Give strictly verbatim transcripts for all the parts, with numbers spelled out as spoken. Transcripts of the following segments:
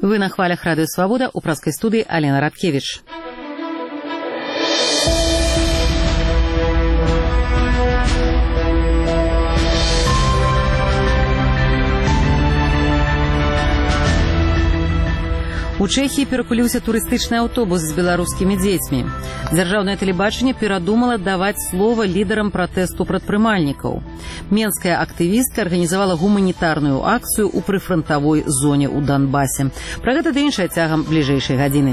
Вы на хвалях Радио Свобода, у праской студии Алена Радкевич. У Чэхіі перакуліўся турыстычны аўтобус з беларускімі дзецьмі. Дзяржаўнае тэлебачанне перадумала даваць слова лідарам пратэсту прадпрымальнікаў. Менская актывістка арганізавала гуманітарную акцыю ў прыфрантавой зоне ў Донбасе. Пра гэта ды іншае цягам бліжэйшай гадзіны.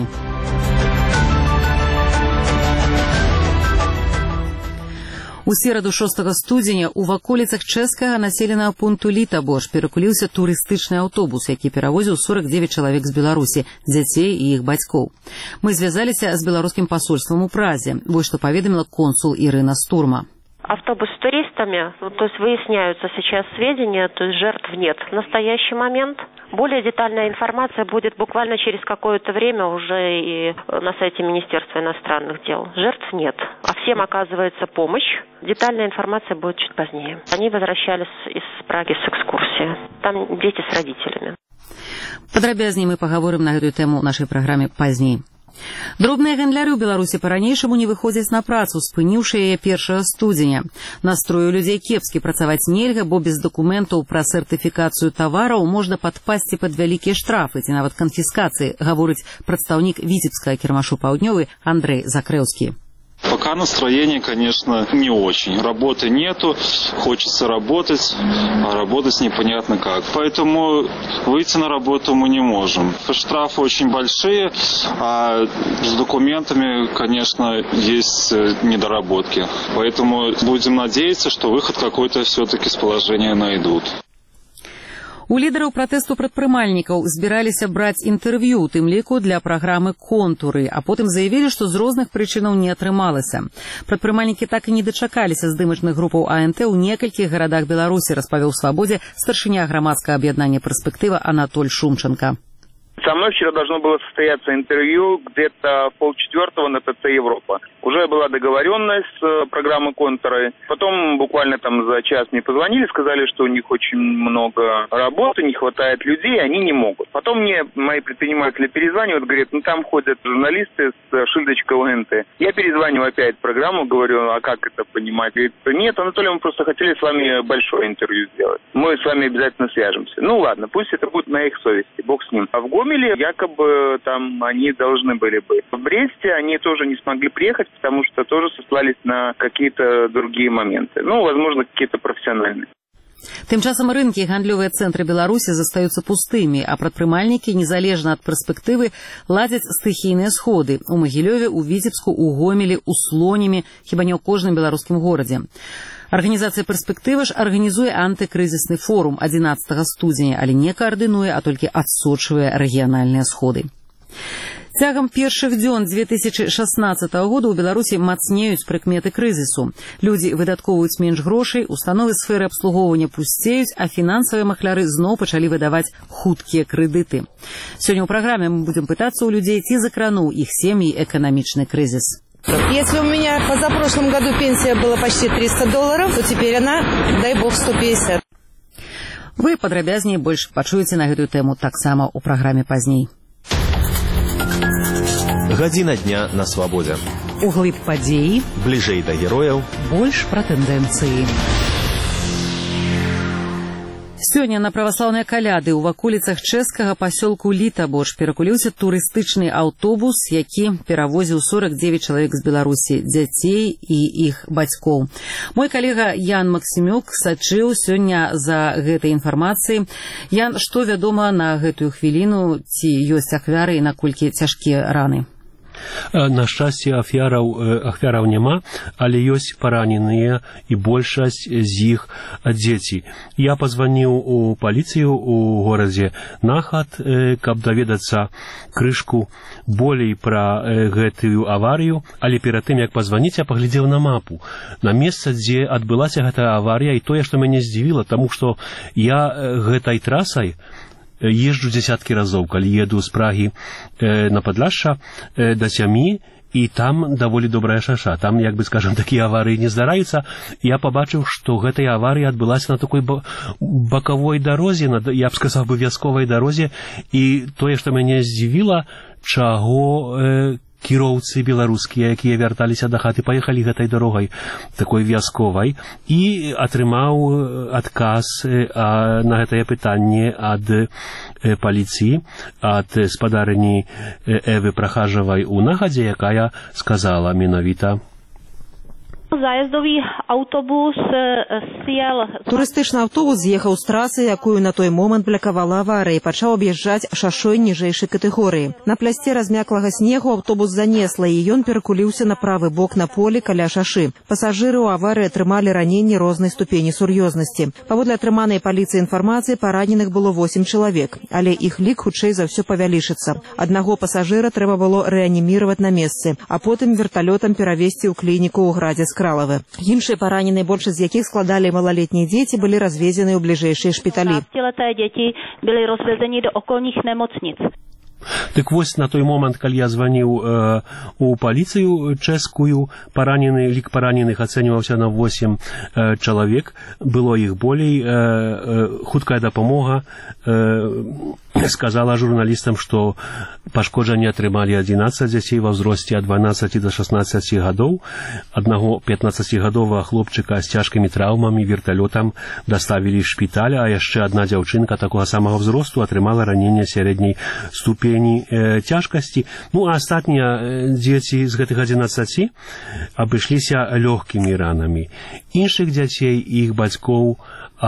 У сераду шостага студзеня ў ваколіцах чэшскага населенага пункту Літаборж перакуліўся турыстычны аўтобус, які перавозіў сорок девять чалавек з Беларусі, дзяцей і іх бацькоў. Мы звязаліся з беларускім пасольствам у Празе. Вось што паведаміла консул Ірына Стурма. Автобус с туристами, то есть выясняются сейчас сведения, то есть жертв нет. В настоящий момент более детальная информация будет буквально через какое-то время уже и на сайте Министерства иностранных дел. Жертв нет, а всем оказывается помощь. Детальная информация будет чуть позднее. Они возвращались из Праги с экскурсии. Там дети с родителями. Падрабязней мы пагаворым на гэтую тэму ў нашай праграме пазней. Дробныя гандляры ў Беларусі па-ранейшаму не выходзяць на працу, спыніўшы яе першага студзеня. Настрой у людзей кепскі, працаваць нельга, бо без дакументаў пра сертыфікацыю тавараў можна падпасці пад вялікія штрафы ці нават канфіскацыі, гаворыць прадстаўнік віцебскага кірмашу «Паўднёвы» Андрей Закрэўскі. Пока настроение, конечно, не очень. Работы нету, хочется работать, а работать непонятно как. Поэтому выйти на работу мы не можем. Штрафы очень большие, а с документами, конечно, есть недоработки. Поэтому будем надеяться, что выход какой-то все-таки с положения найдут. У лідараў пратэсту прадпрымальнікаў збіраліся браць інтэрв'ю, у тым ліку для праграмы «Контуры», а потым заявілі, што з розных прычынаў не атрымалася. Прадпрымальнікі так і не дачакаліся здымачных групаў А Н Т ў некалькіх гарадах Беларусі, распавёў «Свабодзе» старшыня грамадскага аб'яднання «Перспектыва» Анатоль Шумченко. Со мной вчера должно было состояться интервью где-то в полчетвертого на Т Ц Европа. Уже была договоренность с программой «Контуры». Потом буквально там за час мне позвонили, сказали, что у них очень много работы, не хватает людей, они не могут. Потом мне мои предприниматели перезванивают, говорят, ну там ходят журналисты с шильдочкой О Н Т. Я перезваниваю опять в программу, говорю, а как это понимать? Говорит, нет, Анатолий, мы просто хотели с вами большое интервью сделать. Мы с вами обязательно свяжемся. Ну ладно, пусть это будет на их совести, бог с ним. А в Гомеле якобы там они должны были быть. В Бресте они тоже не смогли приехать, потому что тоже сослались на какие-то другие моменты. Ну, возможно, какие-то профессиональные. Тым часам рынкі і гандлёвыя цэнтры Беларусі застаюцца пустымі, а прадпрымальнікі, незалежна ад перспектывы, ладзяць стыхійныя сходы у Магілёве, у Віцебску, у Гомелі, у Слонімі, хіба не ў кожным беларускім горадзе. Арганізацыя «Перспектыва» ж арганізуе антыкрызісны форум адзінаццатага студзеня, але не каардынуе, а толькі адсочвае рэгіянальныя сходы. Цягам першых дзён дзве тысячы шаснаццатага года ў Беларусі мацнеюць прыкметы крызісу. Людзі выдаткоўваюць менш грошай, установы сферы абслугоўвання пусцеюць, а фінансавыя махляры зноў пачалі выдаваць хуткія крэдыты. Сёння ў праграме мы будзем пытацца ў людзей, ці закрануў іх сем'і эканамічны крызіс. Если у меня позапрошлом году пенсия была почти триста долларов, то теперь она, дай бог, сто пятьдесят. Вы падрабязней больш пачуеце на гэтую тэму таксама ў праграме пазней. Гадзіна дня на свабодзе. Углыб падзеі. Бліжэй да герояў. Больш пра тэндэнцыі. Сёння на праваслаўныя каляды ў ваколіцах чэшскага пасёлку Літаборж перакуліўся турыстычны аўтобус, які перавозіў сорок девять чалавек з Беларусі, дзяцей і іх бацькоў. Мой калега Ян Максімюк сачыў сёння за гэтай інфармацыяй. Ян, што вядома на гэтую хвіліну, ці ёсць ахвяры і наколькі цяжкія раны? На шчасце, ахвяраў, ахвяраў няма, але ёсць параненыя і большасць з іх дзеці. Я пазваніў у паліцыю у горадзе Нахат, каб даведацца крышку болей пра гэтую аварыю, але перад тым, як пазваніць, я паглядзеў на мапу. На месца, дзе адбылася гэтая аварыя, і тое, што мяне здзівіла, таму што я гэтай трасай езджу дзесяткі разоў, калі еду з Прагі э, на Падляшша э, да сям'і і там даволі добрая шаша. Там, як бы, скажем, такія аварыі не здараюцца. Я пабачыў, што гэтая аварыя адбылася на такой бакавой дарозе, на, я б сказаў бы, вясковай дарозе, і тое, што мяне здзівіла, чаго э, кіроўцы беларускія, якія вярталіся да хаты, паехалі гэтай дарогай такой вясковай і атрымаў адказ а, на гэтае пытанне ад э, паліцыі, ад спадарыні Эвы Прахажавай у нагадзе, якая сказала менавіта: Zájazdový autobus sjel... Турыстычны аўтобус з'ехаў з трасы, якую на той момант блакавала аварыя, і пачаў аб'язджаць шашой ніжэйшай катэгорыі. На плясце размяклага снегу аўтобус занесла, і ён перакуліўся на правы бок на полі каля шашы. Пасажыры ў аварыі атрымалі раненні рознай ступені сур'ёзнасці. Паводле атрыманай паліцыі інфармацыі, параненых было восем чалавек, але іх лік хутчэй за ўсё павялічыцца. Аднаго пасажыра трэба было рэаніміраваць на месцы, а потым верталётам перавезці ў клініку ў градзе Кралавы. Іншыя параненыя, большасць з якіх складалі малалетнія дзеці, былі развезены ў бліжэйшыя шпіталі. Пятнадцатилетые дети были развезены до окольных немocnic. Так вось на той момант, калі я званіў э, у паліцыю чэшскую, паранены, лік параненых ацэньваўся на восем э, чалавек, было іх болей, э, э, хуткая дапамога э, сказала журналістам, што пашкоджанні атрымалі адзінаццаць дзяцей ва ўзросце ад дванаццаці да шаснаццаці гадоў. Аднаго пятнаццацігадовага хлопчыка з цяжкімі траўмамі верталётам даставілі з шпіталя, а яшчэ адна дзяўчынка такога самага ўзросту атрымала раненне сярэдняй ступені э, цяжкасці. Ну, а астатнія э, дзеці з гэтых адзінаццаці абышліся лёгкімі ранамі. Іншых дзяцей і іх бацькоў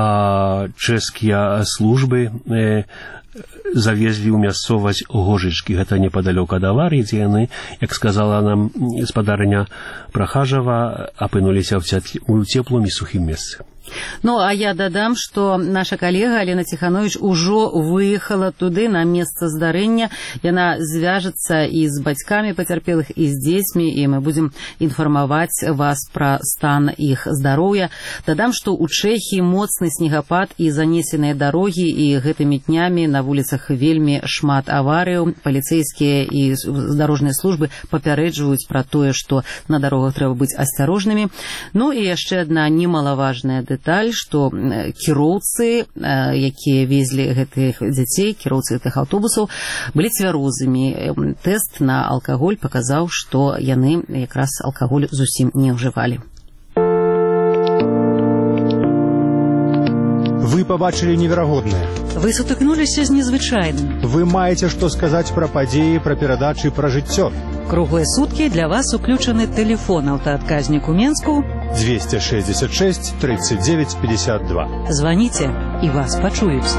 а, чэшскія службы э, завезлі ў мясцовасць Гожычкі. Гэта непадалёк ад аварыі, дзе яны, як сказала нам спадарыня Прахажава, апынуліся ў цеплым і сухім месцы. Ну, а я дадам, што наша калега Алена Ціхановіч ужо выехала туды на месца здарэння. Яна звяжацца і з бацькамі пацярпелых, і з дзецьмі, і мы будзем інфармаваць вас пра стан іх здароўя. Дадам, што ў Чэхіі моцны снегапад і занесеныя дарогі, і гэтымі днямі на вуліцах вельмі шмат аварыяў. Паліцэйскія і дарожныя службы папярэджваюць пра тое, што на дарогах трэба быць асцярожнымі. Ну і яшчэ адна немалаважная дэталь, Дэталь, што кіроўцы, якія везлі гэтых дзяцей, кіроўцы гэтых аўтобусаў, былі цвярозымі. Тэст на алкаголь паказаў, што яны якраз алкаголь зусім не ўжывалі. Вы побачили неверагоднае. Вы сутыкнуліся з незвычайным. Вы маеце што сказаць пра падзеі, пра перадачы, пра жыццё. Круглыя суткі для вас уключаны тэлефон аўтаадказнік у Менску двести шестьдесят шесть тридцать девять пятьдесят два. Званіце, і вас пачуюць.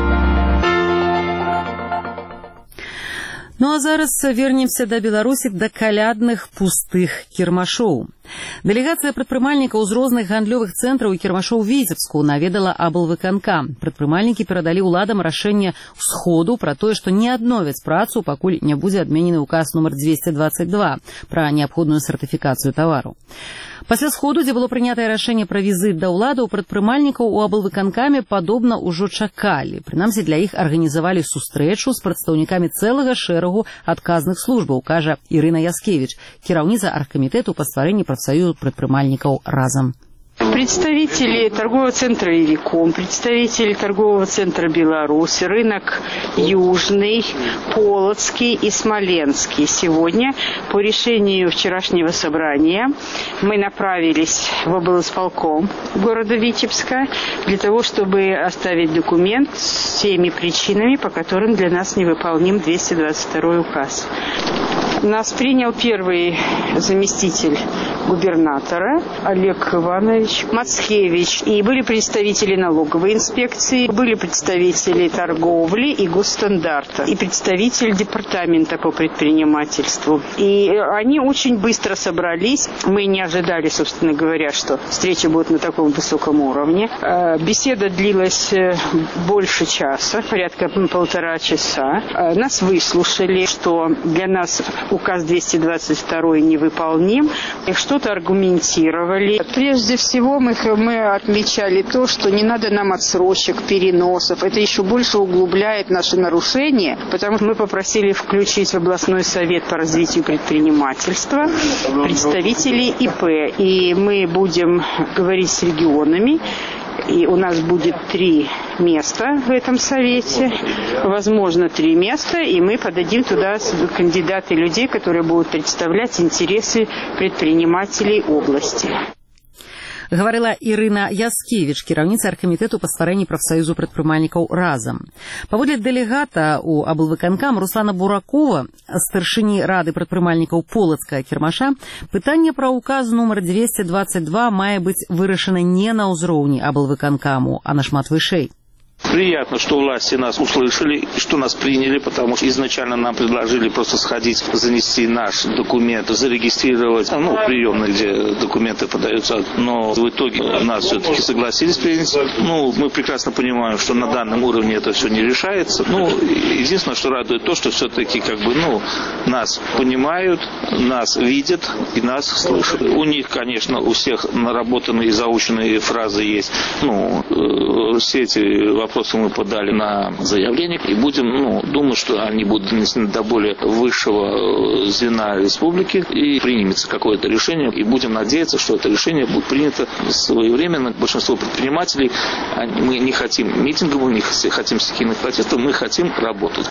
Ну а зараз вернемся да Беларусі, да калядных пустых кірмашоў. Дэлегацыя прадпрымальнікаў з розных гандлёвых цэнтраў і кірмашоў Віцебску наведала аблвыканкам. Прадпрымальнікі перадалі ўладам рашэнне сходу пра тое, што не адновяць працу, пакуль не будзе адменены ўказ нумар двести двадцать два пра неабходную сертыфікацыю тавару. Пасля сходу, дзе было прынятае рашэнне пра візіт да ўладаў, прадпрымальнікаў у аблвыканкаме падобна ўжо чакалі. Прынамсі, для іх арганізавалі сустрэчу з прадстаўнікамі цэлага шэрагу адказных службаў, кажа Ірына Яскевіч, кіраўніца аргкамітэту па стварэнні прафсаюзу прадпрымальнікаў «Разам». Представители торгового центра «Ириком», представители торгового центра «Беларусь», рынок Южный, Полоцкий и Смоленский. Сегодня по решению вчерашнего собрания мы направились в облисполком города Витебска для того, чтобы оставить документ с теми причинами, по которым для нас невыполним двести двадцать второй указ. Нас принял первый заместитель губернатора Олег Иванович Мацкевич. И были представители налоговой инспекции, были представители торговли и госстандарта, и представитель департамента по предпринимательству. И они очень быстро собрались. Мы не ожидали, собственно говоря, что встреча будет на таком высоком уровне. Беседа длилась больше часа, порядка полтора часа. Нас выслушали, что для нас указ двести двадцать два невыполним. Их что-то аргументировали. Прежде всего мы, мы отмечали то, что не надо нам отсрочек, переносов. Это еще больше углубляет наши нарушения, потому что мы попросили включить в областной совет по развитию предпринимательства представителей И П. И мы будем говорить с регионами. И у нас будет три места в этом совете, возможно, три места, и мы подадим туда кандидаты людей, которые будут представлять интересы предпринимателей области. Гаварыла Ірына Яскевіч, кіраўніца аргкамітэту па стварэнні прафсаюзу прадпрымальнікаў «Разам». Паводле дэлегата ў аблвыканкам Руслана Буракова, старшыні рады прадпрымальнікаў Полацкага кірмаша, пытанне пра указ нумар двести двадцать два мае быць вырашана не на ўзроўні аблвыканкаму, а нашмат вышэй. Приятно, что власти нас услышали, что нас приняли, потому что изначально нам предложили просто сходить, занести наш документ, зарегистрировать, ну, приемные, где документы подаются, но в итоге нас все-таки согласились принять. Ну, мы прекрасно понимаем, что на данном уровне это все не решается. Ну, единственное, что радует то, что все-таки, как бы, ну, нас понимают, нас видят и нас слышат. У них, конечно, у всех наработанные и заученные фразы есть. Ну, все эти вопросы Вопросы мы подали на заявление и будем, ну, думать, что они будут донесены до более высшего звена республики и примется какое-то решение. И будем надеяться, что это решение будет принято своевременно. Большинство предпринимателей, мы не хотим митингов, мы не хотим стихийных протестов, мы хотим работать.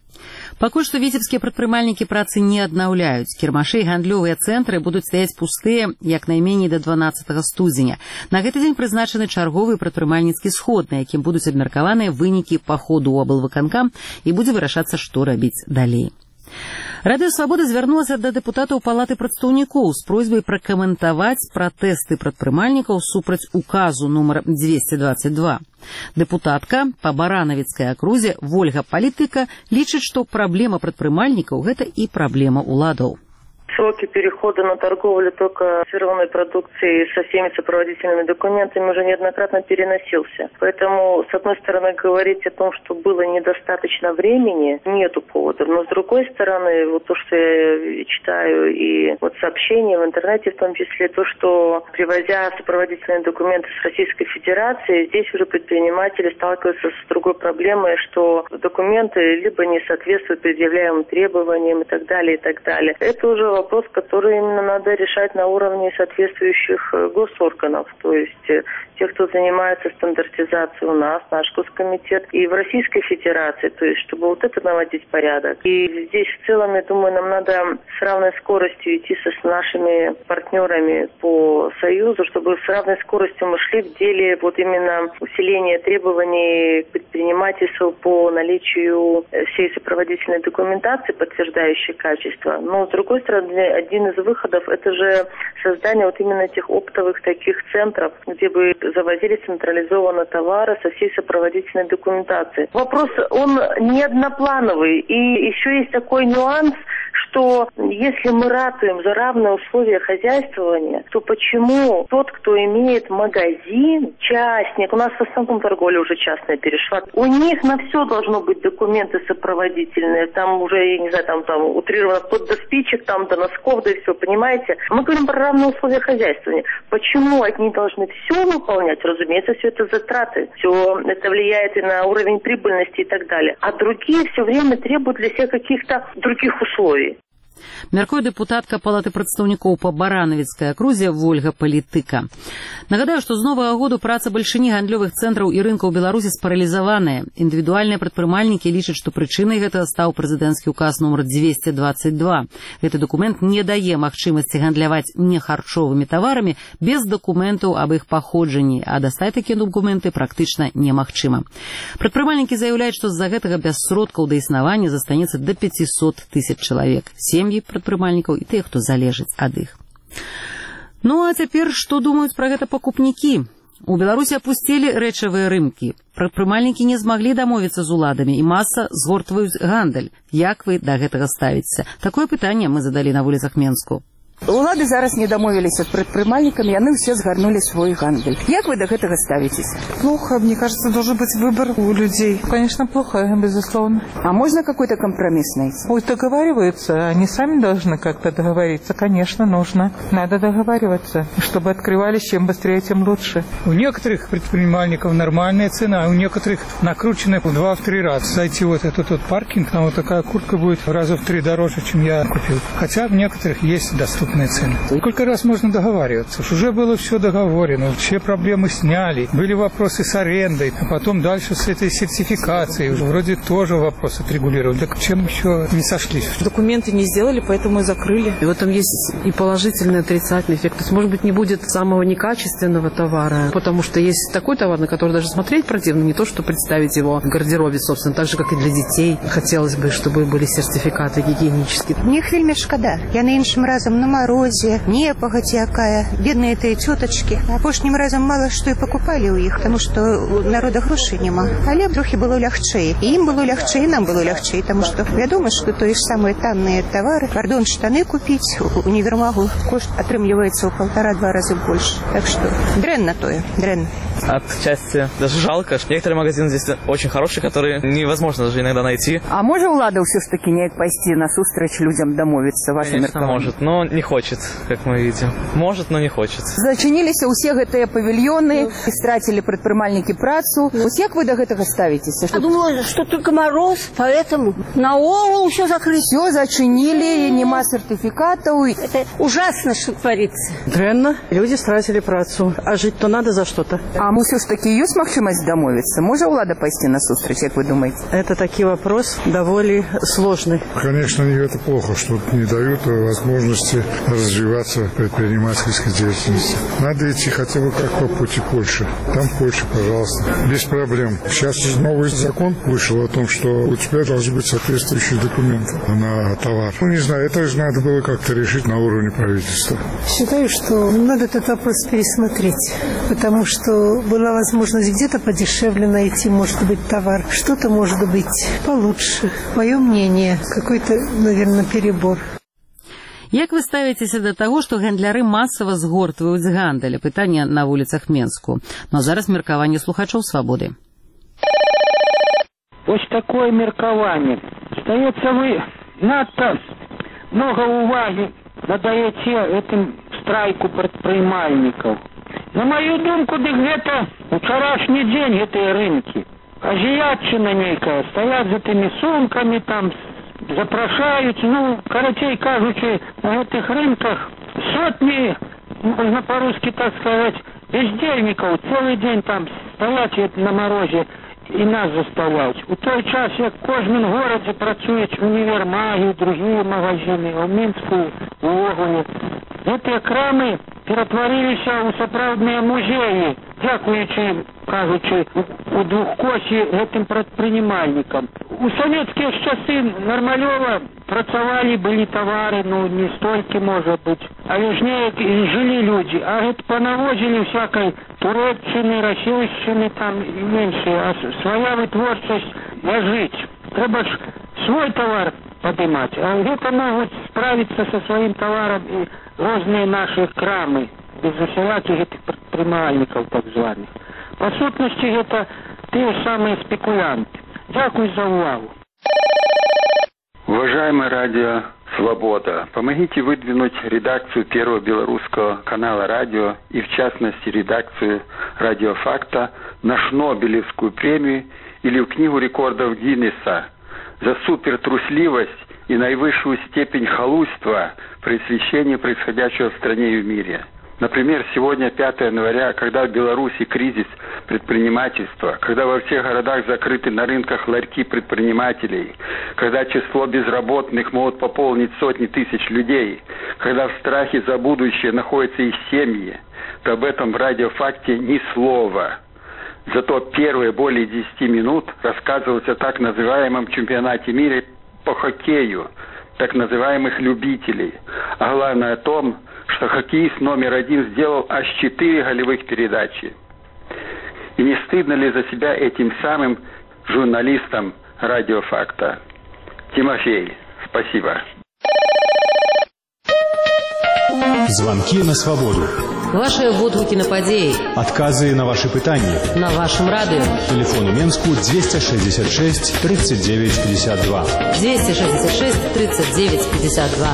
Пакуль што віцебскія прадпрымальнікі працы не аднаўляюць. Кірмашы і гандлёвыя цэнтры будуць стаяць пустыя як найменей да дванаццатага студзеня. На гэты дзень прызначаны чарговы прадпрымальніцкі сход, на якім будуць абмеркаваныя вынікі паходу ў аблвыканкам і будзе вырашацца, што рабіць далей. Радыё «Свабода» звярнулася да дэпутатаў палаты прадстаўнікоў з просьбай пракаментаваць пратэсты прадпрымальнікаў супраць указу нумар двести двадцать два. Дэпутатка па баранавіцкай акрузе Вольга Палітыка лічыць, што праблема прадпрымальнікаў – гэта і праблема ўладаў. Сроки перехода на торговлю только сырьевой продукцией со всеми сопроводительными документами уже неоднократно переносился. Поэтому, с одной стороны, говорить о том, что было недостаточно времени, нету повода. Но, с другой стороны, вот то, что я читаю, и вот сообщения в интернете в том числе, то, что, привозя сопроводительные документы с Российской Федерации, здесь уже предприниматели сталкиваются с другой проблемой, что документы либо не соответствуют предъявляемым требованиям и так далее, и так далее. Это уже вопрос, который именно надо решать на уровне соответствующих госорганов, то есть тех, кто занимается стандартизацией у нас, наш Госкомитет, и в Российской Федерации, то есть чтобы вот это наводить порядок. И здесь в целом, я думаю, нам надо с равной скоростью идти со, с нашими партнерами по Союзу, чтобы с равной скоростью мы шли в деле вот именно усиления требований к предпринимательству по наличию всей сопроводительной документации, подтверждающей качество. Но, с другой стороны, один из выходов – это же создание вот именно этих оптовых таких центров, где бы завозили централизованно товары со всей сопроводительной документацией. Вопрос, он не одноплановый. И еще есть такой нюанс, что если мы ратуем за равные условия хозяйствования, то почему тот, кто имеет магазин, частник, у нас в основном торговля уже частная перешла, у них на все должно быть документы сопроводительные, там уже, я не знаю, там, там утрировано вплоть до спичек, там до носков, да и все, понимаете? Мы говорим про равные условия хозяйствования. Почему одни должны все выполнять? Разумеется, все это затраты, все это влияет и на уровень прибыльности и так далее. А другие все время требуют для себя каких-то других условий. Мяркуе дэпутатка палаты прадстаўнікоў па баранавіцкай акрузе Вольга Палітыка. Нагадаю, што з новага году праца бальшыні гандлёвых цэнтраў і рынкаў Беларусі спаралізаваная. Індывідуальныя прадпрымальнікі лічаць, што прычынай гэтага стаў прэзідэнцкі указ нумар двести двадцать два. Гэты дакумент не дае магчымасці гандляваць нехарчовымі таварамі без дакументаў аб іх паходжанні, а дастаць такія дакументы практычна немагчыма. Прадпрымальнікі заяўляюць, што з-за гэтага без сродкаў да існавання застанецца да пятьсот тысяч чалавек. Сем'і прадпрымальнікаў і тых, хто залежыць ад іх. Ну, а цяпер што думаюць пра гэта пакупнікі? У Беларусі апусцелі рэчавыя рынкі. Прадпрымальнікі не змаглі дамовіцца з уладамі і маса згортваюць гандаль. Як вы да гэтага ставіцеся? Такое пытанне мы задалі на вуліцах Менску. Улады зараз не дамовились с предпринимателями, они все сгорнули свой гандаль. Как вы до этого ставитесь? Плохо, мне кажется, должен быть выбор у людей. Конечно, плохо, безусловно. А можно какой-то компромисс найти? Пусть договариваются, они сами должны как-то договориться. Конечно, нужно. Надо договариваться, чтобы открывались, чем быстрее, тем лучше. У некоторых предпринимальников нормальная цена, а у некоторых накрученная в два-три раза. Зайти вот этот вот паркинг, там вот такая куртка будет раза в три дороже, чем я купил. Хотя в некоторых есть доступные цены. Сколько раз можно договариваться? Уже было все договорено, все проблемы сняли. Были вопросы с арендой, а потом дальше с этой сертификацией. Вроде тоже вопрос отрегулировали. Так чем еще не сошлись? Документы не сделали, поэтому и закрыли. И в этом есть и положительный, и отрицательный эффект. То есть, может быть, не будет самого некачественного товара, потому что есть такой товар, на который даже смотреть противно, не то, что представить его в гардеробе, собственно, так же, как и для детей. Хотелось бы, чтобы были сертификаты гигиенические. Мне их вельми шкода. Я іншим разом на морозе, непогодь якая, бедные эти теточки. А апошнім разом мало что и покупали у их, потому что у народа грошей нема. Але трохи было лягчэй. И им было лягчэй, и нам было лягчэй, потому что я думаю, что то есть самые танные товары, пардон, штаны купить у универмагу, кошт отрымливается в полтора-два раза больше. Так что дрянно тое, дрянно. Отчасти даже жалко. Некоторые магазины здесь очень хорошие, которые невозможно даже иногда найти. А може улада все ж таки не пойти на сустрэч людям домовиться, ваше Конечно, меркаванне? может, но не хочет, как мы видим. Может, но не хочет. Зачинились усе гэтыя павильоны, истратили предпринимальники працу. Вот как вы до гэтага ставитесь? Я думала, что только мороз, поэтому наогул все закрыто. Все зачинили, нема сертификатов. Это ужасно, что творится. Дрянно. Люди стратили працу. А жить-то надо за что-то. А мы все ж таки есть магчимость домовиться? Може улада пойти на сустрэч, как вы думаете? Это такой вопрос довольно сложный. Конечно, это плохо, что не дают возможности развиваться в предпринимательской деятельности. Надо идти хотя бы как по пути Польши. Там Польша, пожалуйста, без проблем. Сейчас новый закон вышел о том, что у тебя должны быть соответствующие документы на товар. Ну, не знаю, это же надо было как-то решить на уровне правительства. Считаю, что надо этот вопрос пересмотреть, потому что была возможность где-то подешевле найти, может быть, товар. Что-то может быть получше. Мое мнение, какой-то, наверное, перебор. Як вы ставіцеся до того, што гандляры масава згортваюць з гандаля? Пытанне на вуліцах Менску. Но зараз меркаванне слухачоў свабоды. Ось такое меркаванне. Здаецца, вы надто много уваги надаете этим страйку предпринимальников. На мою думку, дык гэта учарашні дзень гэтыя рынкі. Азіятчына нейкая, стоят за тымі сумками, там запрашаюць, ну, карацей кажучи, на гэтых рынках сотни, можно по-русски так сказать, бездельников целый день там стоять на морозе и нас заставляют. У той час, як в кожным городе працуюць універмагі, другие магазины, у Мінску, увогуле. Гэтыя крамы ператварыліся ў сапраўдныя музеі, дзякуючы, кажучы, у двухкосі гэтым прадпрымальнікам. У савецкія часы нармалёва працавалі, былі тавары, ну, не столькі, можа быць, але ж неяк жылі людзі, а гэта панавозілі всякай турэччыны, расейшчыны, там, і меншыя, а свая вытворчасць ляжыць. Трэба ж свой тавар падымаць, а гэта могуць справіцца са сваім таварам і розныя наши крамы, без усялякіх гэтых прадпрымальнікаў так званых. По сутнасці гэта тыя самыя спекулянты. Дякую за увагу. Уважаемое радио «Свобода», помогите выдвинуть редакцию Первого белорусского канала радио и, в частности, редакцию «Радио Факта» на Шнобелевскую премию или в Книгу рекордов Гиннесса за супертрусливость и наивысшую степень халуйства при освещении происходящего в стране и в мире. Например, сегодня пятое января, когда в Беларуси кризис предпринимательства, когда во всех городах закрыты на рынках ларьки предпринимателей, когда число безработных могут пополнить сотни тысяч людей, когда в страхе за будущее находятся их семьи, то об этом в радиофакте ни слова. Зато первые более десяти минут рассказываются о так называемом чемпионате мира по хоккею, так называемых любителей, а главное о том, что хоккеист номер один сделал аж четыре голевых передачи. И не стыдно ли за себя этим самым журналистам радиофакта? Тимофей, спасибо. Звонки на свободу. Ваши водгуки на падеи. Отказы на ваши пытания. На вашем радио. Телефон у Менску двести шестьдесят шесть тридцать девять пятьдесят два. двести шестьдесят шесть тридцать девять пятьдесят два.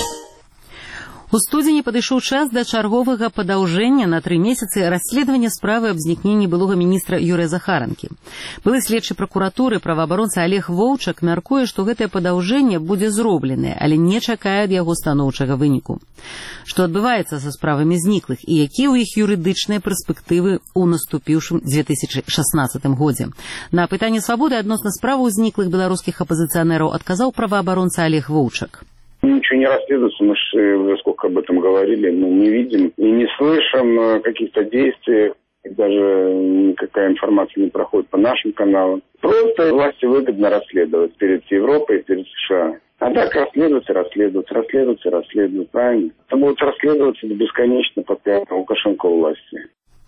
У студзені падышоў час да чарговага падаўжэння на тры месяцы расследавання справы аб знікненні былога міністра Юрыя Захаранкі. Былы следчы пракуратуры праваабаронца Олег Воўчак мяркуе, што гэтае падаўжэнне будзе зробленае, але не чакае ад яго станоўчага выніку. Што адбываецца са справамі зніклых і якія ў іх юрыдычныя перспектывы ў наступіўшым две тысячы шаснаццатым годзе. На пытанне свабоды адносна справаў зніклых беларускіх апазіцыянераў адказаў праваабаронца Олег Воўчак. Ничего не расследуется, мы же уже сколько об этом говорили, мы не видим и не слышим каких-то действий, даже никакая информация не проходит по нашим каналам. Просто власти выгодно расследовать перед Европой и перед США. А так расследуются, расследуются, расследуются, расследуются, правильно? Это будет расследоваться бесконечно, пока Лукашенко у власти.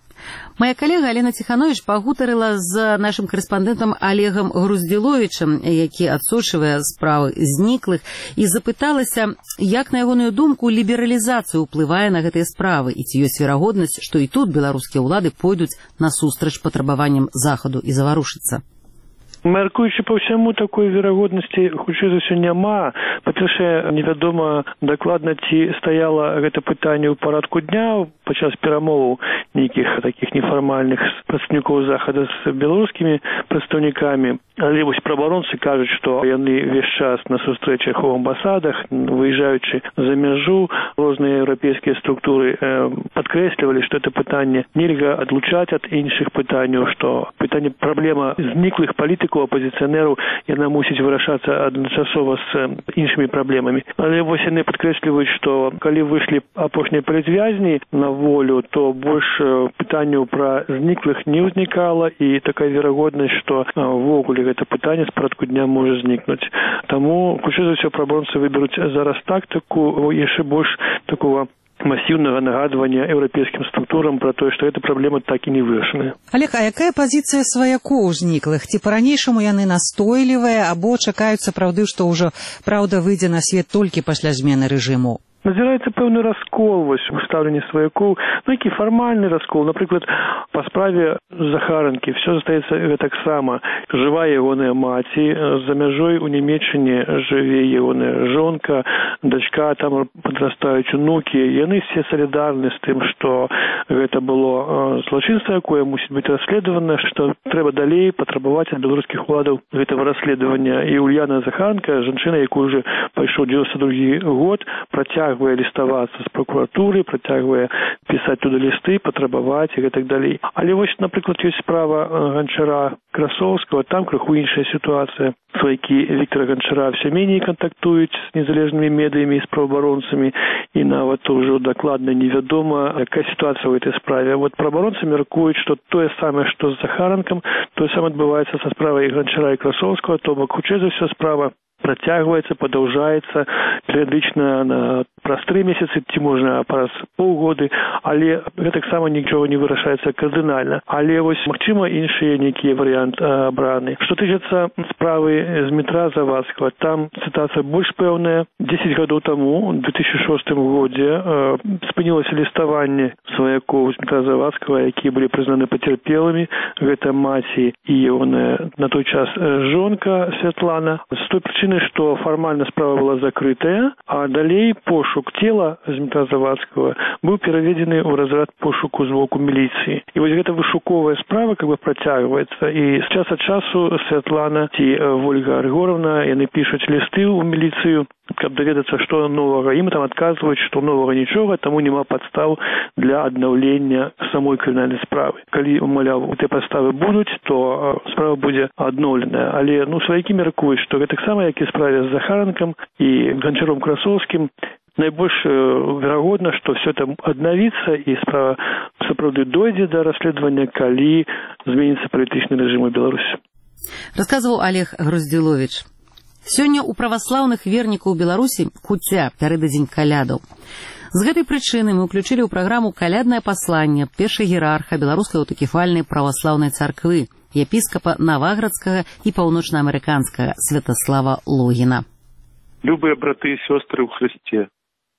Моя калега Алена Ціхановіч пагутарыла з нашым карэспандэнтам Олегам Груздзіловічам, які адсочвае справы зніклых, і запыталася, як, на ягоную думку, лібералізацыя ўплывае на гэтыя справы, і ці ёсць верагоднасць, што і тут беларускія ўлады пойдуць насустрач патрабаванням Захаду і заварушыцца. Мяркуючы па ўсяму, такой верагоднасці хутчэй за ўсё няма. Па-першае, невядома дакладна, ці стаяла гэта пытанне ў парадку дня падчас перамоваў нейкіх такіх нефармальных прадстаўнікоў Захада з беларускімі прадстаўнікамі. Але вось праваабаронцы кажуць, што яны ўвесь час на сустрэчах у амбасадах, выязджаючы за мяжу, розныя еўрапейскія структуры э, падкрэслівалі, што это пытанне нельга адлучаць ад іншых пытанняў, што пытанне праблема зніклых палітыкаў апозіцыянераў, яна мусіць вырашацца адначасова з іншымі праблемамі. Але вось яны падкрэсліваюць, што калі выйшлі апошнія палітвязні на волю, то больш пытанняў пра зніклых не ўзнікала, і такая верагоднасць, што ввогуле гэта пытанне з парадку дня можа знікнуць. Таму, хутчэй за ўсё, праваабаронцы выберуць зараз тактыку яшчэ больш такого массивного нагадывания еўрапейскім структурам про тое, што эта праблема так і не вырашана. Олег, а якая пазіцыя сваякоў зніклых? Ці па-ранейшаму яны настойлівыя, або чакаюць сапраўды, што ўжо праўда выйдзе на свет толькі пасля змены рэжыму? Назіраецца пэўны раскол вось у стаўленні сваякоў, ну які фармальны раскол. Напрыклад, па справе Захаранкі все застаецца гэтаксама. Жыва ягоная маці, за мяжой у Нямецчыне жыве ягоная жонка, дачка, там падрастаюць унукі. Яны все салідарны з тым, што гэта было злачынства, якое мусіць быць расследавана, што трэба далей патрабаваць ад беларускіх уладаў гэтага расследавання. І Ульяна Захаранка, жанчына, якую уже пайшоў дзевяносто другі год, працяг ліставацца з прокуратуры, працягвае пісаць туды лісты, патрабаваць і гэтак далей. Але вось, напрыклад, ёсць справа Ганчара Красоўскага, там крыху іншая сітуацыя. Сваякі Віктара Ганчара все меней кантактуюць з незалежнымі медыямі і з праваабаронцамі, і нават ужо дакладна невядома, якая сітуацыя ў гэтай справе. Вот праваабаронцы мяркуюць, што тое самае, што з Захаранкам, тое самае адбываецца са справай Ганчара і Красоўскага, то бок хутчэй за ўсё справа працягваецца, падаўжаецца перыядычна на праз тры месяцы, ці можна праз паўгоды, але гэтаксама нічога не вырашаецца кардынальна. Але вось, магчыма, іншыя нейкія варыянты абраны. Што тычыцца справы з Дмітра Завадскага, там сітуацыя больш пэўная. дзесяць гадоў таму, у две тысячи шостым годзе, э, спынілася ліставанне сваякоў з Дмітра Завадскага, якія былі прызнаны пацярпелымі. Гэта маці і ягоная на той час жонка Святлана. З той прычыны, што фармальна справа была закрытая, а далей пошук цела Дмітра Завадскага быў пераведзены ў разрад пошуку з боку міліцыі. І вось гэта вышуковая справа как бы працягваецца. І з час ад часу Святлана ці Вольга Григоровна, яны пішуць лісты ў міліцыю, каб даведацца, што новага. Ім там адказваюць, што новага нічога, таму няма падстаў для аднаўлення самой крымінальнай справы. Калі, умаляў, гэтыя падставы будуць, то справа будзе адноўленая. Але, ну, сваякі мяркуюць, што гэтаксама, як і справе з Захаранкам і Ганчаром Красоўскім, найбольш верагодна, што все это аднавіцца і справа сапраўды дойдзе да расследавання, калі зменіцца палітычны рэжым у Беларусі. Расказваў Олег Груздзіловіч. Сёння ў праваслаўных вернікаў Беларусі куця пярэдадзень калядаў. З гэтай прычыны мы ўключылі ў праграму каляднае пасланне першай іерарха беларускай аўтакефальнай праваслаўнай царквы, епіскапа Наваградскага і паўночнаамерыканскага Святаслава Логіна. Любыя браты і сёстры ў Хрысце,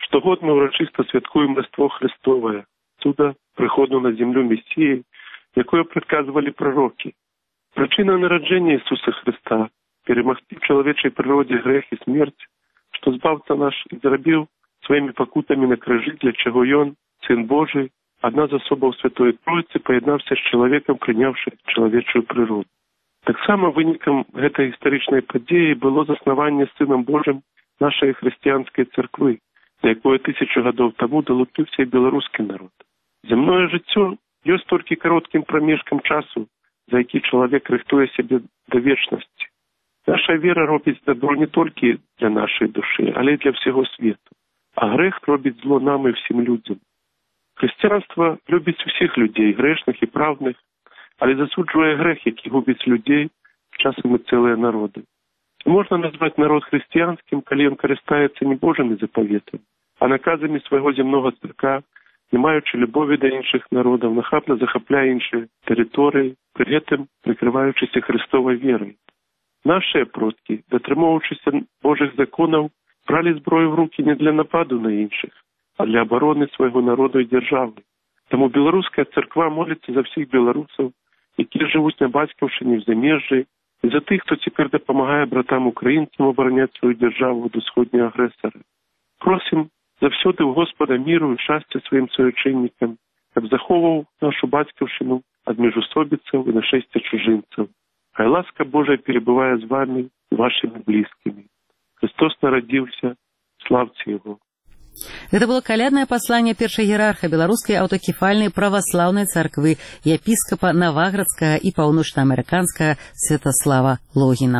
Штогод мы урачыста святкуем Рождество Христовое, цуда прыходу на землю Мессии, якое предказывали пророки. Причина нараджения Иисуса Христа – перемогти в человечей природе грех и смерть, что Збавца наш и зарабил своими покутами на крыжи, для чего и Он, Сын Божий, одна з особаў Святой Троицы, поєднався з чоловіком, прийнявши чоловічу природу. Так само вынікам гэтай гістарычнай падзеі было заснаванне Сынам Божым нашай хрысціянскай царквы, на якое тысячу гадоў таму далучыўся і беларускі народ. Зямное жыццё ёсць толькі кароткім прамежкам часу, за які чалавек рыхтуе сябе да вечнасці. Наша вера робіць добро не толькі для нашай душы, але і для ўсяго свету. А грэх робіць зло нам і всім людзям. Хрысціянства любіць усіх людзей, грэшных і правных, але засуджвае грэх, які губіць людзей, часам і цэлыя народы. Можна назваць народ хрысціянскім, калі ён карыстаецца не Божымі запаветамі, а наказамі свайго земнога царка, не маючы любові да іншых народаў, нахабна захапляе іншыя тэрыторыі, пры гэтым прыкрываючыся Христовай верай. Нашыя продкі, датрымоўваючыся Божых законаў, бралі зброю в рукі не для нападу на іншых, а для абароны свайго народу і дзяржавы. Таму беларуская царква моліцца за ўсіх беларусаў, якія жывуць на бацькаўшчыне ў замежжы, і за тых, хто цяпер дапамагае братам украінцам абараняць сваю дзяржаву ад усходняга агрэсара. Просім заўсёды ў Господа міру і шчасця сваім суайчыннікам, каб захоўваў нашу бацькаўшчыну ад міжусобіцаў і нашэсця чужынцаў. Хай ласка Божая перебывае з вами і вашими блізкімі. Христос нарадзіўся, славце Яго. Гэта было каляднае пасланне першага іерарха беларускай аўтакефальнай праваслаўнай царквы епіскапа Наваградскага і паўночнаамерыканскага Святаслава Логіна.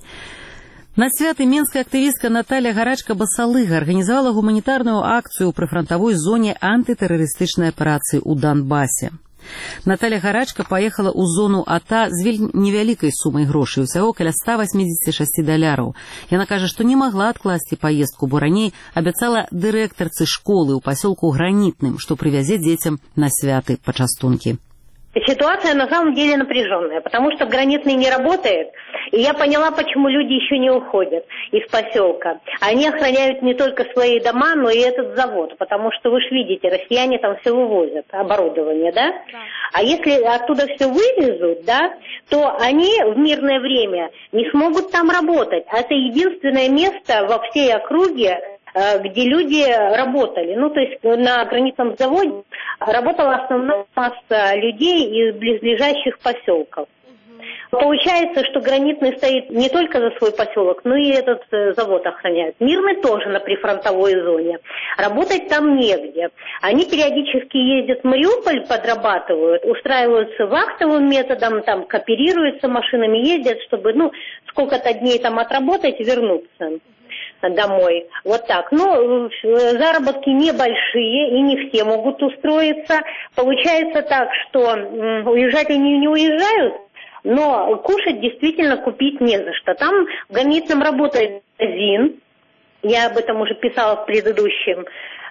На святы менская актывістка Наталья Гарачка-Басалыга арганізавала гуманітарную акцыю ў прыфрантавой зоне антытэрарыстычнай аперацыі ў Донбасе. Наталья Гарачка поехала ў зону АТА з вельмі невялікай сумай грошай, усяго каля ста восьмидесяти шести даляраў. Яна кажа, што не магла адкласці паездку, бо раней абяцала дырэктарцы школы ў пасёлку Гранітным, што прывязе дзецям на святы пачастункі. Ситуация на самом деле напряженная, потому что Гранитный не работает, и я поняла, почему люди еще не уходят из поселка. Они охраняют не только свои дома, но и этот завод, потому что вы же видите, россияне там все вывозят, оборудование, да? Да. А если оттуда все вывезут, да, то они в мирное время не смогут там работать. Это единственное место во всей округе, где люди работали. Ну, то есть на гранитном заводе работала основная масса людей из близлежащих поселков. Угу. Получается, что Гранитный стоит не только за свой поселок, но и этот завод охраняет. Мирный тоже на прифронтовой зоне. Работать там негде. Они периодически ездят в Мариуполь, подрабатывают, устраиваются вахтовым методом, там кооперируются машинами, ездят, чтобы, ну, сколько-то дней там отработать и вернуться домой. Вот так. Но заработки небольшие, и не все могут устроиться. Получается так, что уезжать они не уезжают, но кушать действительно купить не за что. Там в Гранитном работает магазин. Я об этом уже писала в предыдущем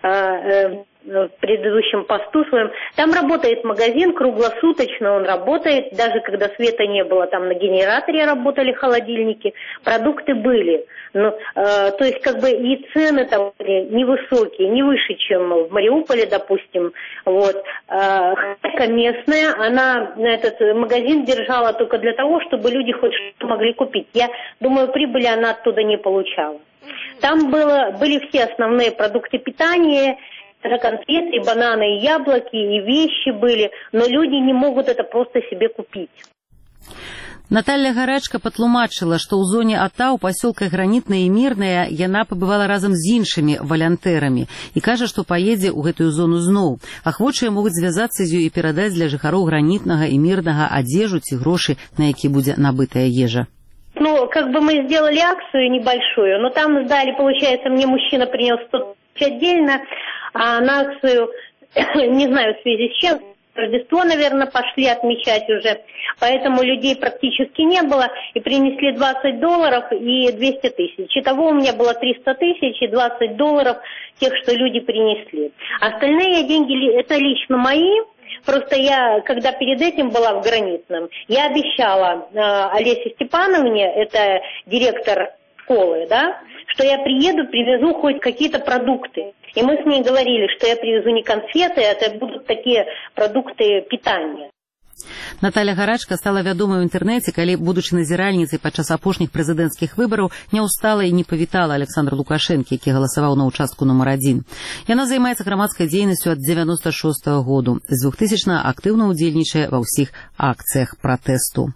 в предыдущем посту своем. Там работает магазин, круглосуточно он работает, даже когда света не было, там на генераторе работали холодильники, продукты были. Ну, э, то есть как бы и цены там были невысокие, не выше, чем в Мариуполе, допустим. Вот. Э, местная, она этот магазин держала только для того, чтобы люди хоть что-то могли купить. Я думаю, прибыли она оттуда не получала. Там было, были все основные продукты питания, конфеты, и бананы, и яблоки, и вещи были, но люди не могут это просто себе купить. Наталья Гарачка патлумачыла, што ў зоне АТА ў пасёлках Гранітная і Мірная яна пабывала разам з іншымі валянтэрамі і кажа, што паедзе ў гэтую зону зноў. Ахвочыя могуць звязацца з ёй і перадаць для жыхароў Гранітнага і Мірнага адзежу ці грошы, на які будзе набытая ежа. Ну, как бы мы сделали акцию небольшую, но там сдали, получается, мне мужчина принес сто тысяч отдельно, а на акцию, не знаю, в связи с чем, Рождество, наверное, пошли отмечать уже, поэтому людей практически не было, и принесли двадцать долларов и двести тысяч. Итого у меня было триста тысяч и двадцать долларов тех, что люди принесли. Остальные деньги, это лично мои. Просто я, когда перед этим была в Гранитном, я обещала э, Олесе Степановне, это директор школы, да, что я приеду, привезу хоть какие-то продукты. И мы с ней говорили, что я привезу не конфеты, это будут такие продукты питания. Наталья Гарачка стала вядомай у інтэрнэце, калі, будучы назіральніцай падчас апошніх прэзідэнцкіх выбараў, не ўстала і не павітала Александра Лукашэнкі, які галасаваў на ўчастку нумар адзін. Яна займаецца грамадскай дзейнасцю ад дзевяноста шостага году. З двухтысячнага актыўна ўдзельнічае ва ўсіх акцыях пратэсту.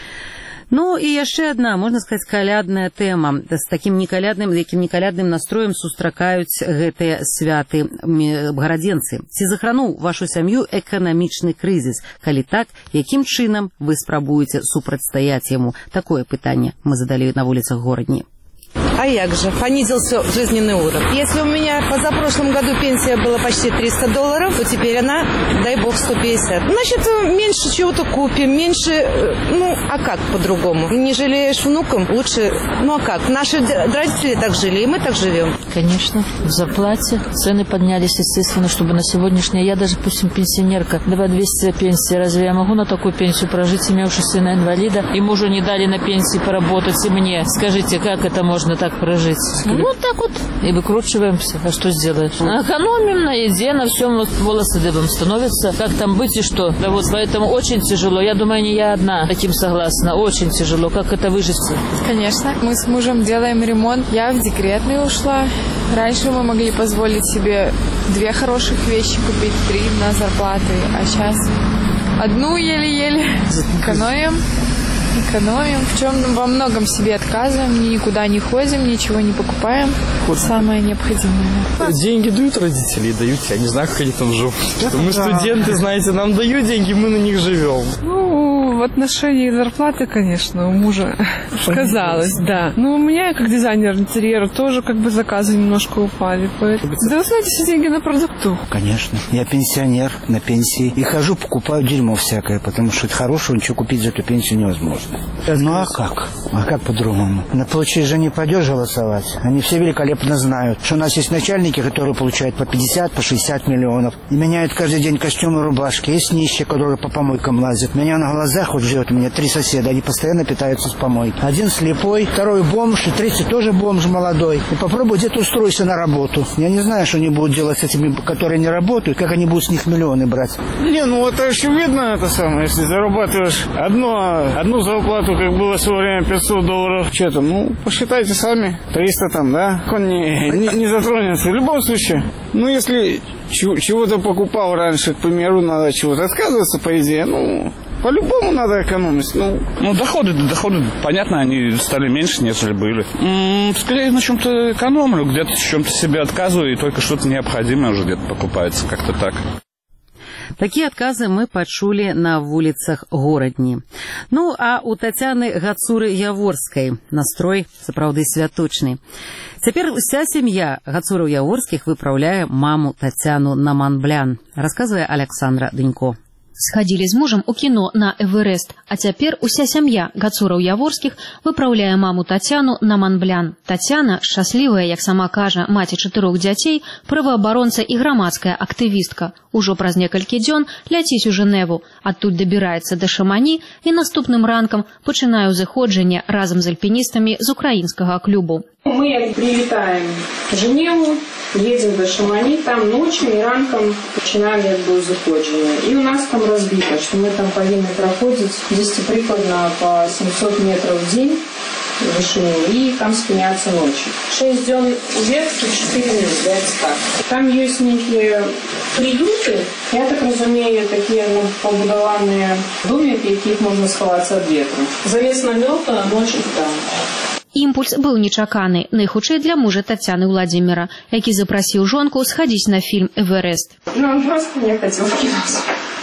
Ну і яшчэ адна, можна сказаць, калядная тэма. З такім некалядным, якім некалядным настроем сустракаюць гэтыя святы гарадзенцы. Ці захрануў вашу сям'ю эканамічны крызіс? Калі так, якім чынам вы спрабуеце супрацьстаяць яму? Такое пытанне мы задалі на вуліцах горадні. А як же? Понизился жизненный уровень. Если у меня позапрошлом году пенсия была почти триста долларов, то теперь она, дай бог, сто пятьдесят. Значит, меньше чего-то купим, меньше... Ну, а как по-другому? Не жалеешь внукам? Лучше... Ну, а как? Наши родители так жили, и мы так живем. Конечно. В зарплате цены поднялись, естественно, чтобы на сегодняшний... Я даже, допустим, пенсионерка. два двести пенсии. Разве я могу на такую пенсию прожить, имевши сына инвалида? И мужу не дали на пенсии поработать, и мне. Скажите, как это можно так прожить? Ну, вот так вот и выкручиваемся. А что сделаешь? Экономим на еде, на всем, вот волосы дыбом становятся. Как там быть и что? Да вот поэтому очень тяжело. Я думаю, не я одна таким согласна. Очень тяжело. Как это выжить? Конечно. Мы с мужем делаем ремонт. Я в декретный ушла. Раньше мы могли позволить себе две хороших вещи купить, три на зарплаты. А сейчас одну еле-еле. Экономим. Экономим, в чем во многом себе отказываем, никуда не ходим, ничего не покупаем. Вот самое необходимое. Деньги дают родители, дают, я не знаю, как они там живут. Мы студенты, знаете, нам дают деньги, мы на них живем. Ну, в отношении зарплаты, конечно, у мужа сказалось, да. Но у меня, как дизайнер интерьера, тоже как бы заказы немножко упали. Поэтому... Да вы знаете, все деньги на продукту. Конечно. Я пенсионер на пенсии. И хожу, покупаю дерьмо всякое, потому что хорошего ничего купить за эту пенсию невозможно. Ну а как? А как по-другому? На площади же не пойдешь голосовать. Они все великолепно знают, что у нас есть начальники, которые получают по пятьдесят, по шестьдесят миллионов. И меняют каждый день костюмы, рубашки. Есть нищие, которые по помойкам лазят. Меня на глазах вот живет у меня три соседа. Они постоянно питаются с помойки. Один слепой, второй бомж, и третий тоже бомж молодой. И попробуй где-то устроиться на работу. Я не знаю, что они будут делать с этими, которые не работают, как они будут с них миллионы брать. Не, ну это очевидно, это самое. Если зарабатываешь одно, одну зарплату, как было в свое время пятьсот долларов, что там, ну, посчитайте сами, триста там, да, он не, не, не затронется. В любом случае, ну, если чего-то покупал раньше, к примеру, надо чего-то отказываться, по идее, ну, по-любому надо экономить. Ну, ну доходы, доходы, понятно, они стали меньше, нежели были. М-м, скорее на чем-то экономлю, где-то в чем-то себе отказываю, и только что-то необходимое уже где-то покупается, как-то так. Такія адказы мы пачулі на вуліцах горадні. Ну, а у Тацяны Гацуры-Яворскай настрой сапраўды святочны. Цяпер уся сям'я Гацураў-Яворскіх выпраўляе маму Тацяну на Монблян, расказвае Александра Дынько. Сходили с мужем у кино на Эверест, а теперь уся семья Гацураў-Яворскіх выправляе маму Татьяну на Монблян. Татьяна, счастливая, як сама кажа, маці чатырох дзяцей, праваабаронца і грамадская актывістка. Ужо праз некалькі дзён ляціць у Жэневу, адтуль дабіраецца да Шамані і наступным ранкам пачынае ўзыходжанне разам з альпіністамі з украінскага клубу. Мы прилетаем в Женеву, едем до Шамани, там ночью и ранком начинаем узыходження. И у нас там разбито, что мы там повинны проходить десь прикладно по семьсот метров в день в вышине и там спиняться ночью. шесть дён у ветки, четыре вниз, так. Там есть некие приюты, я так разумею, такие ну, побудованные домики, в яких можно сховаться от ветра. Завес намёта, ночью там. Імпульс быў нечаканы, найхутчэй для мужа Тацяны Владимира, які запрасіў жонку схадзіць на фільм «Эверест». Ну, он просто не хотел кинуть.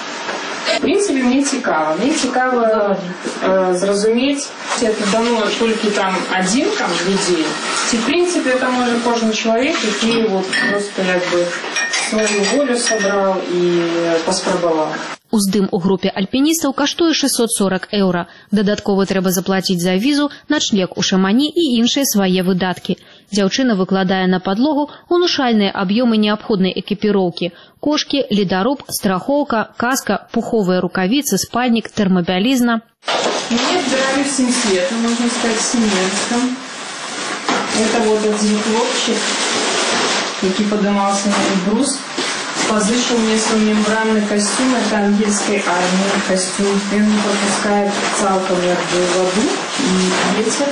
В принципе, мне цікаво. Мне цікаво э, зразумець, это дано толькі там один там, людей. И, в принципе, это может кожен человек, який вот просто як бы свою волю собрал и паспрабаваў. Уздым у групе альпіністаў каштуе шестьсот сорок еўра. Дадаткова трэба заплаціць за візу, начлег у Шамані і іншыя свае выдаткі. Дзяўчына выкладае на падлогу унушальныя аб'ёмы неабходнай экіпіроўкі: кошкі, ледаруб, страхоўка, каска, пуховыя рукавіцы, спальнік, тэрмабялізна. Мне дали всем света, можно сказать, семейством. Это вот один хлопчик. який подымался на брус, позычил мне свой мембранный костюм, это английской армии костюм. И он не пропускает цалком воду и ветер.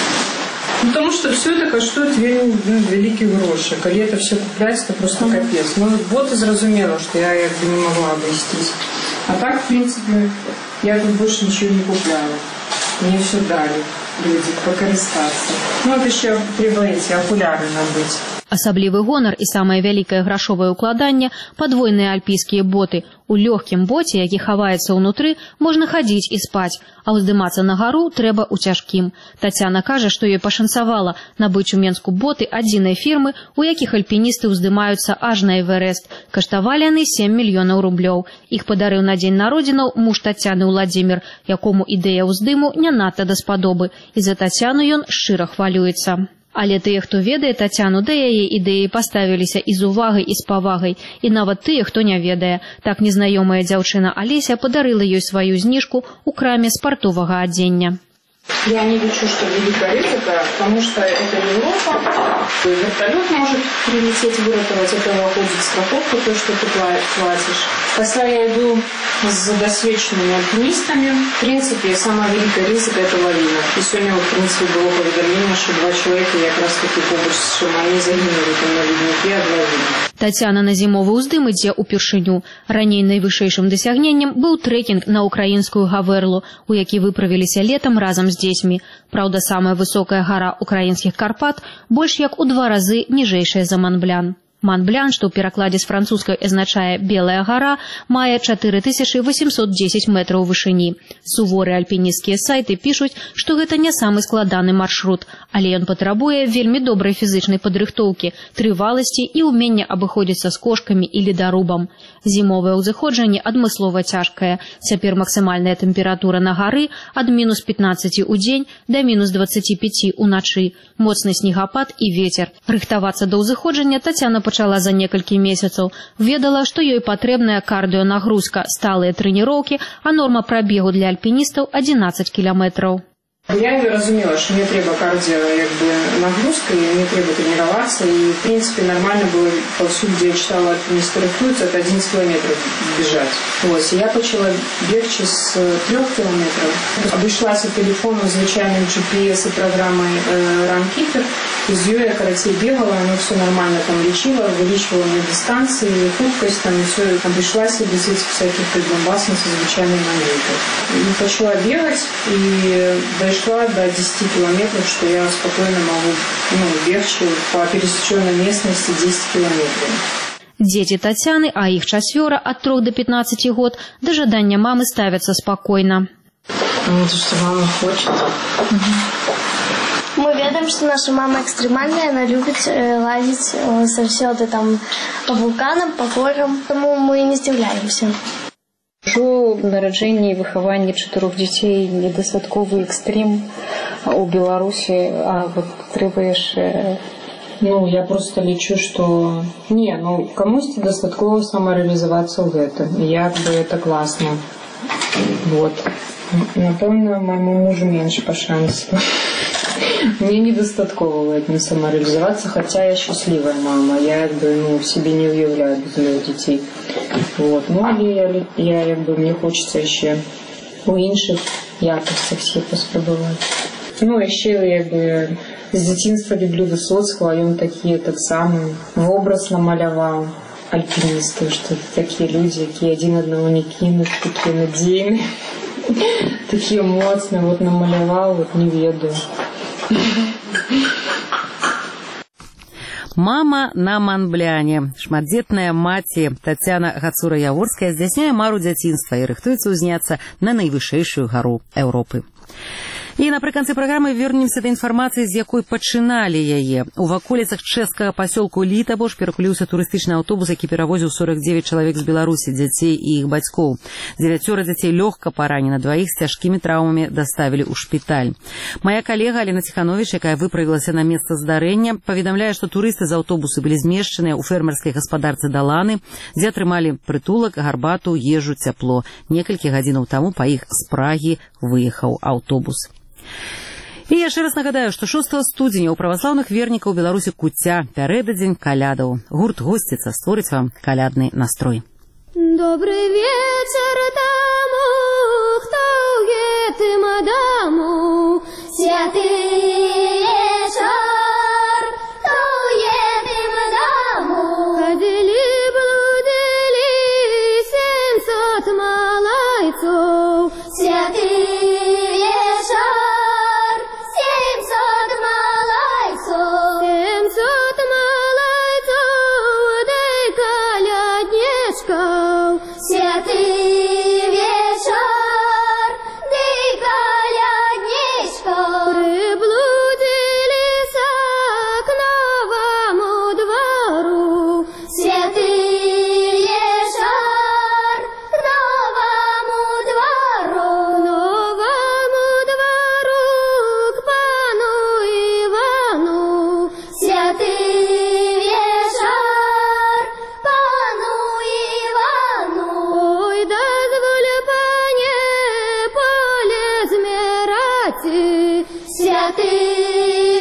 Ну, потому что все это коштует вельми ну, великие гроши. Коли это все куплять, это просто mm-hmm. капец. Ну, вот и зразумела, что я как бы не могла обойтись. А так, в принципе, я тут больше ничего не купляла. Мне все дали люди покористаться. Ну, это еще треба эти окуляры набыть. Асаблівы гонар і самае вялікае грашовае ўкладанне – падвойныя альпійскія боты. У лёгкім боце, які хаваецца ўнутры, можна хадзіць і спаць, а ўздымацца на гару трэба ў цяжкім. Тацяна кажа, што ёй пашанцавала набыць у Менску боты адзінай фірмы, у якіх альпіністы ўздымаюцца аж на Эверест. Каштавалі яны сем мільёнаў рублёў. Іх падарыў на дзень народзінаў муж Тацяны Уладзімір, якому ідэя ўздыму не надта даспадобы. І за Тацяну ён шчыра хвалюецца. Але тыя, хто ведае Тацяну, да яе ідэі паставіліся і з увагай, і з павагай. І нават тыя, хто не ведае. Так незнаёмая дзяўчына Алеся падарыла ёй сваю зніжку ў краме спартовага адзення. Я не лечу, что великая ризика, потому что это Европа. Вертолет может прилететь, выратовать, это выходит страховку, то, что ты платишь. После я иду с досвеченными альпинистами. В принципе, самая великая ризика – это лавина. И сегодня, в принципе, было поведомление, что два человека я как раз таки побач с Шимани загинули там на леднике от лавины. Тацяна на зімовы ўздым ідзе ўпершыню. Раней найвышэйшым дасягненнем быў трэкінг на ўкраінскую Гаверлу, у які выправіліся летам разам з дзецьмі. Праўда, самая высокая гара ўкраінскіх Карпат больш як у два разы ніжэйшая за Монблан. Монблан, што ў перакладзе з французскай азначае «белая гара», мае чатыры тысячы восемьсот дзесяць метраў вышыні. Суворыя альпінісцкія сайты пішуць, што гэта не самы складаны маршрут, але ён патрабуе вельмі добрай фізычнай падрыхтоўкі, трываласці і ўмення абыходзіцца з кошкамі і ледарубам. Зімовае ўзыходжанне адмыслова цяжкае. Цяпер максімальная тэмпература на гары ад мінус пятнаццаць у дзень да мінус дваццаць пяць уначы. Моцны снегапад і вецер. Рыхтавацца да ўзыходжання Тацяна пачала за некалькі месяцаў. Ведала, што ёй патрэбная кардыёнагрузка, сталыя трэніроўкі, а норма прабегу для альпіністаў адзінаццаць кіламетраў. Я разумела, что мне треба кардио, как бы, нагрузка, и мне треба тренироваться, и, в принципе, нормально было повсюду, где я читала альпинисты рыхтуются, это одиннадцать километров бежать. Вот, и я начала бегче с трех километров. Обошлась телефоном, звичайным джи пи эс и программой э, Runkeeper. Из ее я короче бегала, оно все нормально там лечило, увеличивало мне дистанции, хрупкость, там, и все, обошлась без этих всяких придбамбасов со звичайной монетой. И начала бегать, и дошла до десяти километров, что я спокойно могу, ну, бегче по пересеченной местности десять километров. Дзеці Тацяны, а іх чацвёра ад трох до пятнадцати год, да жадання мамы ставяцца спакойна. Ну, то, что мама хочет. Мы ведаем, что наша мама экстремальная, она любит э, лазить э, со всюду там по вулканам, по горам, тому мы не здзіўляемся. У нараджэнні і выхаванні чатырох дзяцей недастатковы экстрем у Беларусі, а вот трэба яшчэ... Ну, я просто лечу, что... Не, ну, камусьці дастаткова самарэалізавацца ў гэтым. Я бы это классно. Вот. Напэўна, майму мужу менш па шансу. Мне недостатково в этом самореализоваться, хотя я счастливая мама. Я как бы, ну, себе не уявляю без моих детей. Вот. Ну, але я, я как бы, мне хочется еще у інших якостях все поспробовать. Ну, еще я как бы с детства люблю Высоцкого, и он такие, так самый, в образ намалявал альпинисты, что такие люди, какие один одного не кинут, такие надзейные, такие моцные, вот намалявал, вот не ведаю. Мама на Монбляне. Шматдзетная маці Тацяна Гацура-Яворская здзяйсняе мару дзяцінства і рыхтуецца ўзняцца на найвышэйшую гару Еўропы. І напрыканцы праграмы вернемся да інфармацыі, з якой пачыналі яе. У ваколіцах чэшскага пасёлку Літабош перакуліўся турыстычны аўтобус, які перавозіў сорок девять чалавек з Беларусі, дзяцей і іх бацькоў. Дзевяцёра дзяцей лёгка паранена, дваіх з цяжкімі траўмамі даставілі ў шпіталь. Мая калега Алена Ціхановіч, якая выправілася на месца здарэння, паведамляе, што турысты з аўтобусы былі змешчаныя ў фермерскай гаспадарцы Даланы, дзе атрымалі прытулак, гарбату, ежу, цяпло. Некалькі гадзінаў таму па іх з Прагі выехаў аўтобус. І яшчэ раз нагадаю, што шостага студзеня ў праваслаўных вернікаў Беларусі куця пярэдадзень калядаў. Гурт госціца створыць вам калядны настрой. Добрый вечер тому, кто уедет мадаму, святый вечер, кто уедет мадаму. Ходили, блудили семьсот малайцов, святый вечер, семьсот малайцов, семьсот малайцов, дай колядничков, святый вечер, дай колядничков. Приблудились к новому двору, святый вечер, к новому двору, к новому двору, к пану Ивану, святый вечер, пану Ивану. Ой, дозволь, пане, поле змерати, святый